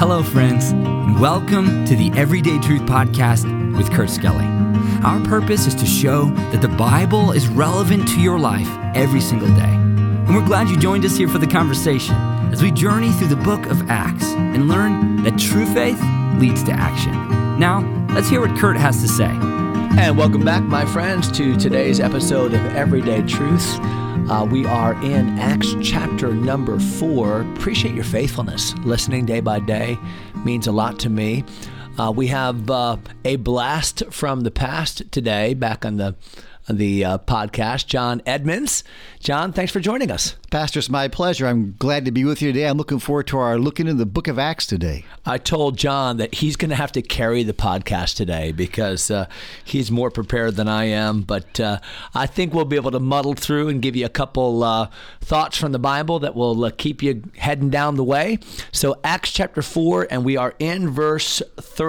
Hello, friends, and welcome to the Everyday Truth Podcast with Kurt Skelly. Our purpose is to show that the Bible is relevant to your life every single day. And we're glad you joined us here for the conversation as we journey through the book of Acts and learn that true faith leads to action. Now, let's hear what Kurt has to say. And welcome back, my friends, to today's episode of Everyday Truth. We are in Acts chapter number 4. Appreciate your faithfulness. Listening day by day means a lot to me. We have a blast from the past today back on the podcast. John Edmonds. John, thanks for joining us. Pastor, it's my pleasure. I'm glad to be with you today. I'm looking forward to our looking into the book of Acts today. I told John that he's going to have to carry the podcast today because he's more prepared than I am. But I think we'll be able to muddle through and give you a couple thoughts from the Bible that will keep you heading down the way. So Acts chapter 4, and we are in verse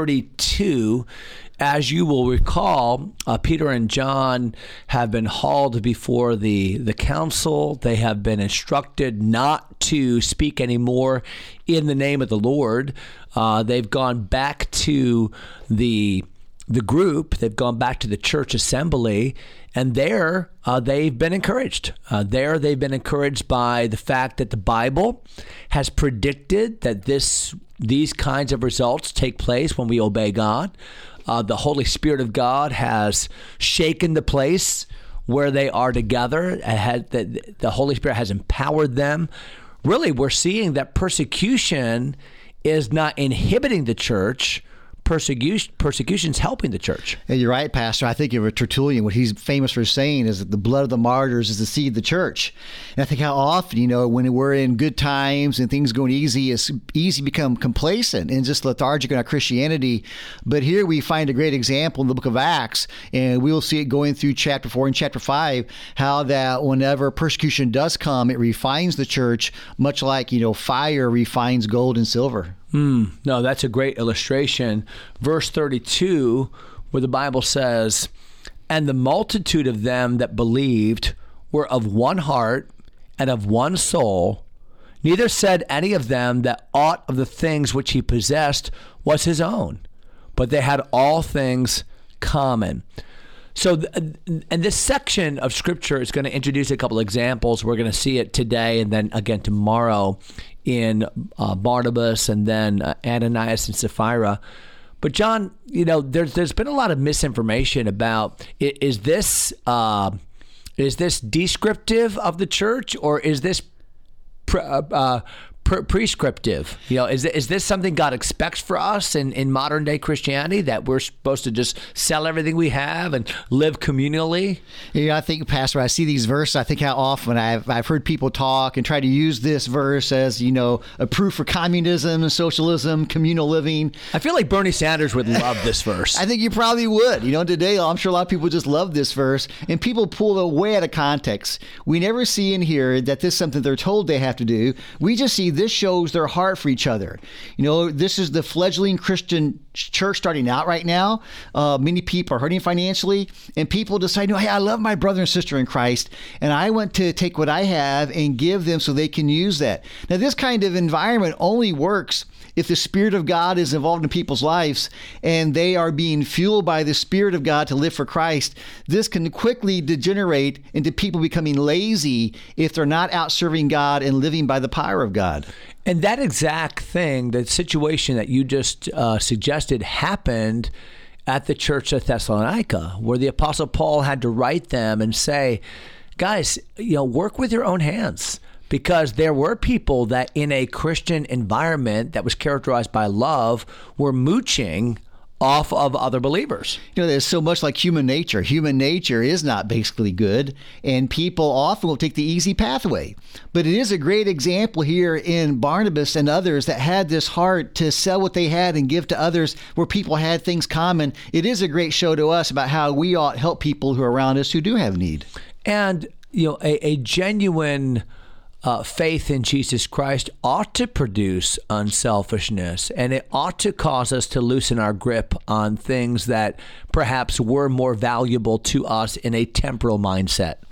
32. As you will recall, Peter and John have been hauled before the council. They have been instructed not to speak anymore in the name of the Lord. They've gone back to the group. They've gone back to the church assembly, and there they've been encouraged. They've been encouraged by the fact that the Bible has predicted that these kinds of results take place when we obey God. The Holy Spirit of God has shaken the place where they are together. The Holy Spirit has empowered them. Really, we're seeing that persecution is not inhibiting the church. Persecution's helping the church. Yeah, you're right, Pastor. I think of Tertullian. What he's famous for saying is that the blood of the martyrs is the seed of the church. And I think how often, when we're in good times and things going easy, it's easy to become complacent and just lethargic in our Christianity. But here we find a great example in the book of Acts, and we'll see it going through chapter 4 and chapter 5, how that whenever persecution does come, it refines the church, much like, fire refines gold and silver. No, that's a great illustration. Verse 32, where the Bible says, "And the multitude of them that believed were of one heart and of one soul. Neither said any of them that aught of the things which he possessed was his own, but they had all things common." So, and this section of Scripture is going to introduce a couple examples. We're going to see it today and then again tomorrow in Barnabas and then Ananias and Sapphira. But John, there's been a lot of misinformation about is this descriptive of the church, or is this prescriptive? Is this something God expects for us in modern day Christianity, that we're supposed to just sell everything we have and live communally? I think, Pastor, I see these verses. I think how often I've heard people talk and try to use this verse as a proof for communism and socialism, communal living. I feel like Bernie Sanders would love this verse. I think you probably would. Today I'm sure a lot of people just love this verse, and people pull it way out of context. We never see in here that this is something they're told they have to do. We just see this shows their heart for each other. This is the fledgling Christian church starting out right now. Many people are hurting financially, and people decide, hey, I love my brother and sister in Christ, and I want to take what I have and give them so they can use that. Now, this kind of environment only works if the Spirit of God is involved in people's lives and they are being fueled by the Spirit of God to live for Christ. This can quickly degenerate into people becoming lazy if they're not out serving God and living by the power of God. And that exact thing, the situation that you just suggested, happened at the church of Thessalonica, where the Apostle Paul had to write them and say, guys, work with your own hands. Because there were people that in a Christian environment that was characterized by love were mooching off of other believers. There's so much like human nature. Human nature is not basically good, and people often will take the easy pathway. But it is a great example here in Barnabas and others that had this heart to sell what they had and give to others, where people had things common. It is a great show to us about how we ought to help people who are around us who do have need. And, a genuine faith in Jesus Christ ought to produce unselfishness, and it ought to cause us to loosen our grip on things that perhaps were more valuable to us in a temporal mindset.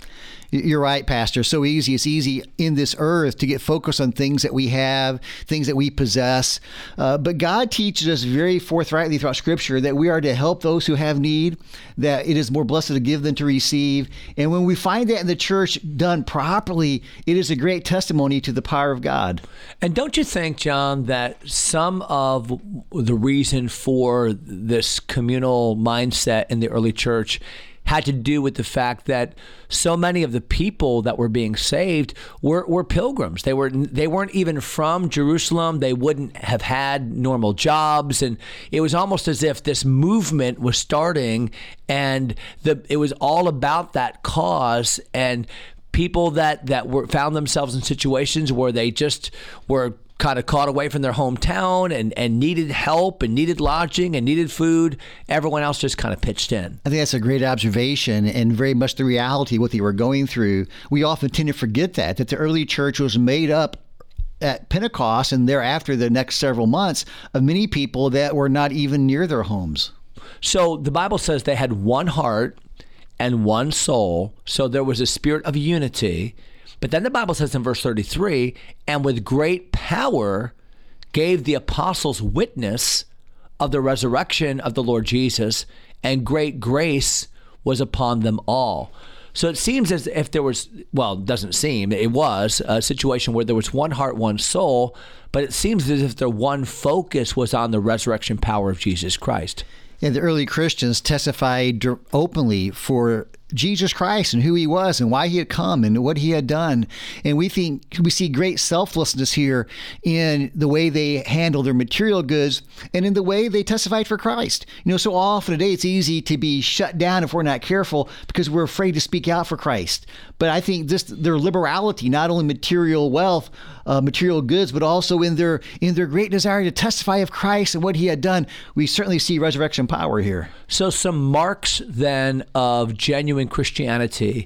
You're right, Pastor. So easy. It's easy in this earth to get focused on things that we have, things that we possess. But God teaches us very forthrightly throughout Scripture that we are to help those who have need, that it is more blessed to give than to receive. And when we find that in the church done properly, it is a great testimony to the power of God. And don't you think, John, that some of the reason for this communal mindset in the early church had to do with the fact that so many of the people that were being saved were pilgrims. They weren't even from Jerusalem. They wouldn't have had normal jobs, and it was almost as if this movement was starting, and it was all about that cause. And people that found themselves in situations where they just were kind of caught away from their hometown and needed help and needed lodging and needed food, everyone else just kind of pitched in. I think that's a great observation and very much the reality of what they were going through. We often tend to forget that the early church was made up at Pentecost and thereafter the next several months of many people that were not even near their homes. So the Bible says they had one heart and one soul. So there was a spirit of unity. But then the Bible says in verse 33, and with great power gave the apostles witness of the resurrection of the Lord Jesus, and great grace was upon them all. So it seems as if there was, well, it doesn't seem, it was a situation where there was one heart, one soul, but it seems as if their one focus was on the resurrection power of Jesus Christ. And the early Christians testified openly for Jesus Christ and who he was and why he had come and what he had done. And we see great selflessness here in the way they handle their material goods and in the way they testified for Christ. So often today it's easy to be shut down if we're not careful because we're afraid to speak out for Christ. But I think their liberality, not only material wealth, material goods, but also in their great desire to testify of Christ and what he had done, we certainly see resurrection power here. So some marks then of genuine Christianity,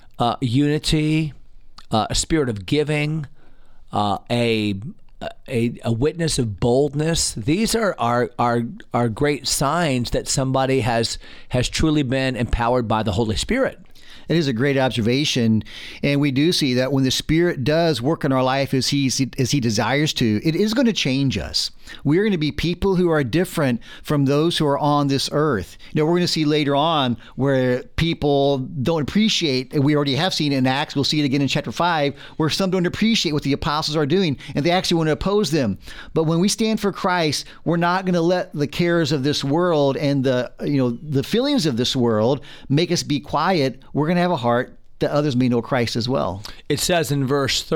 unity, a spirit of giving, a witness of boldness. These are great signs that somebody has truly been empowered by the Holy Spirit. It is a great observation, and we do see that when the Spirit does work in our life as He desires to, it is going to change us. We're going to be people who are different from those who are on this earth. We're going to see later on where people don't appreciate, and we already have seen it in Acts, we'll see it again in chapter 5, where some don't appreciate what the apostles are doing, and they actually want to oppose them. But when we stand for Christ, we're not going to let the cares of this world and the feelings of this world make us be quiet. We're going to have a heart that others may know Christ as well. It says in verse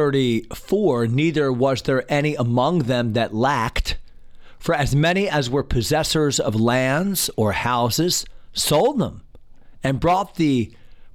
34, neither was there any among them that lacked, for as many as were possessors of lands or houses sold them and brought the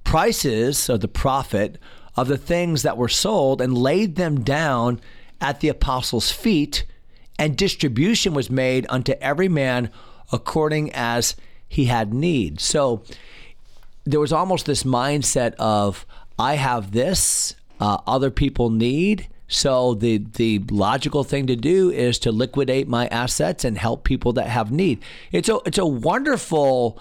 prices of the profit of the things that were sold and laid them down at the apostles' feet, and distribution was made unto every man according as he had need. So there was almost this mindset of, I have this, other people need, so the logical thing to do is to liquidate my assets and help people that have need. It's a wonderful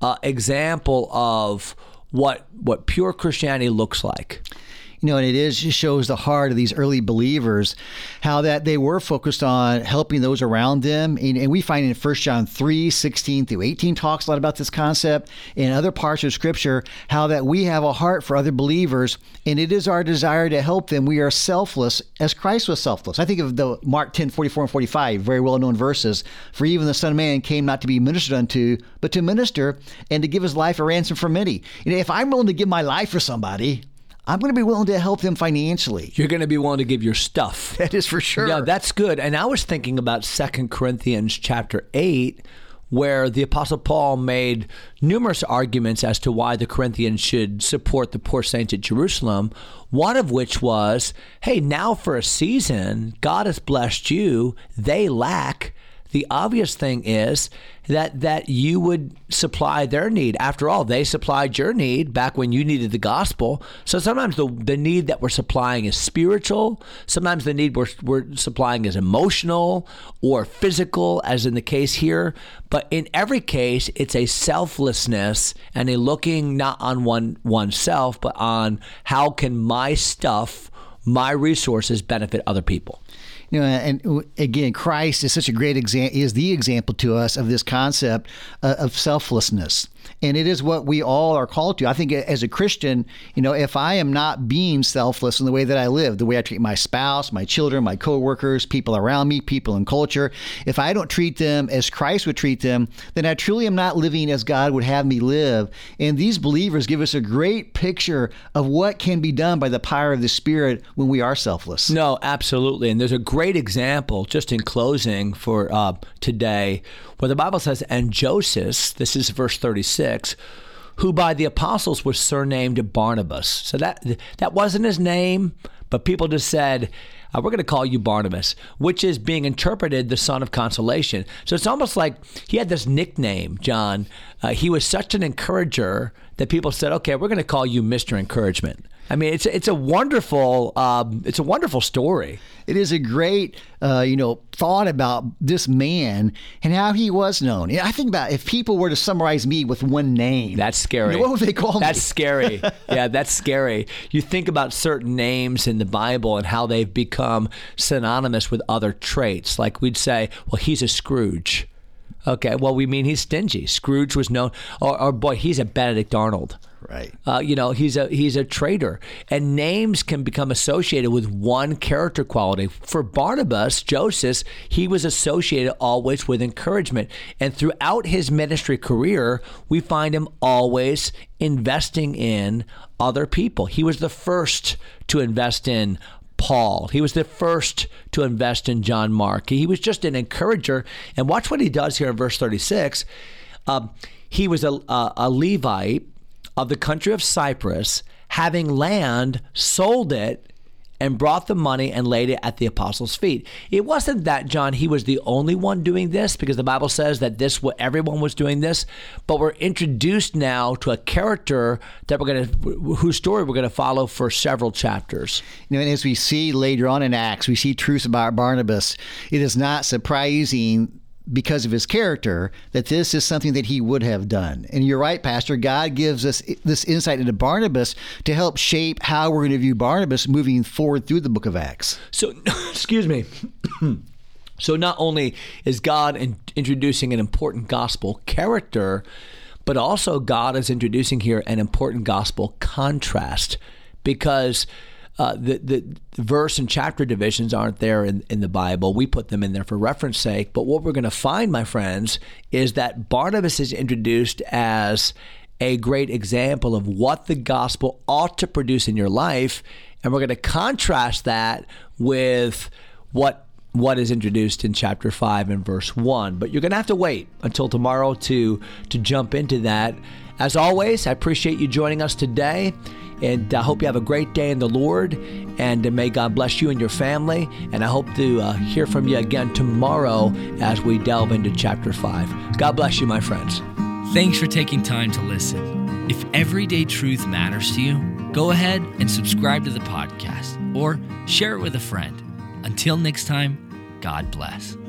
example of what pure Christianity looks like. And it just shows the heart of these early believers, how that they were focused on helping those around them. And we find in 1 John 3, 16 through 18 talks a lot about this concept. In other parts of Scripture, how that we have a heart for other believers, and it is our desire to help them. We are selfless as Christ was selfless. I think of the Mark 10, 44 and 45, very well-known verses. For even the Son of Man came not to be ministered unto, but to minister and to give his life a ransom for many. If I'm willing to give my life for somebody, I'm going to be willing to help them financially. You're going to be willing to give your stuff. That is for sure. Yeah, that's good. And I was thinking about 2 Corinthians chapter 8, where the Apostle Paul made numerous arguments as to why the Corinthians should support the poor saints at Jerusalem, one of which was, hey, now for a season, God has blessed you. They lack. the obvious thing is that you would supply their need. After all, they supplied your need back when you needed the gospel. So sometimes the need that we're supplying is spiritual. Sometimes the need we're supplying is emotional or physical, as in the case here. But in every case, it's a selflessness and a looking not on oneself, but on how can my stuff, my resources benefit other people. And again, Christ is such a great example, is the example to us of this concept of selflessness. And it is what we all are called to. I think as a Christian, if I am not being selfless in the way that I live, the way I treat my spouse, my children, my coworkers, people around me, people in culture, if I don't treat them as Christ would treat them, then I truly am not living as God would have me live. And these believers give us a great picture of what can be done by the power of the Spirit when we are selfless. No, absolutely. And there's a great example, just in closing for today, where the Bible says, and Joseph, this is verse 36, who by the apostles was surnamed Barnabas. So that wasn't his name, but people just said, we're going to call you Barnabas, which is being interpreted the son of consolation. So it's almost like he had this nickname, John. He was such an encourager that people said, okay, we're going to call you Mr. Encouragement. I mean, it's a wonderful story. It is a great thought about this man and how he was known. I think about if people were to summarize me with one name. That's scary. What would they call me? That's scary. Yeah, that's scary. You think about certain names in the Bible and how they've become synonymous with other traits. Like we'd say, well, he's a Scrooge. Okay, well, we mean he's stingy. Scrooge was known, or boy, he's a Benedict Arnold. Right. He's a traitor. And names can become associated with one character quality. For Barnabas, Joseph, he was associated always with encouragement. And throughout his ministry career, we find him always investing in other people. He was the first to invest in Paul. He was the first to invest in John Mark. He was just an encourager. And watch what he does here in verse 36. He was a Levite of the country of Cyprus, having land, sold it, and brought the money and laid it at the apostles' feet. It wasn't that, John, he was the only one doing this, because the Bible says that everyone was doing this, but we're introduced now to a character that whose story we're going to follow for several chapters. And as we see later on in Acts, we see truths about Barnabas. It is not surprising, because of his character, that this is something that he would have done. And you're right, Pastor. God gives us this insight into Barnabas to help shape how we're going to view Barnabas moving forward through the book of Acts. So, excuse me. So not only is God introducing an important gospel character, but also God is introducing here an important gospel contrast, because the verse and chapter divisions aren't there in the Bible. We put them in there for reference sake. But what we're going to find, my friends, is that Barnabas is introduced as a great example of what the gospel ought to produce in your life. And we're going to contrast that with what is introduced in chapter 5 and verse 1. But you're going to have to wait until tomorrow to jump into that. As always, I appreciate you joining us today. And I hope you have a great day in the Lord, and may God bless you and your family. And I hope to hear from you again tomorrow as we delve into chapter 5. God bless you, my friends. Thanks for taking time to listen. If everyday truth matters to you, go ahead and subscribe to the podcast or share it with a friend. Until next time, God bless.